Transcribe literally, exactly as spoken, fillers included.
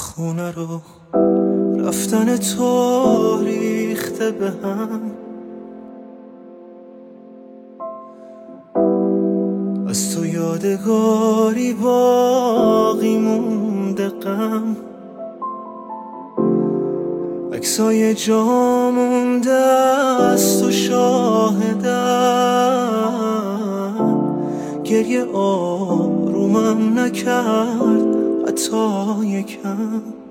خونه رو رفتن تو ریخته به هم، از تو یادگاری باقی مونده غم، عکسای جا مونده از تو شاهدم، گریه آرومم نکرد حتی یکم.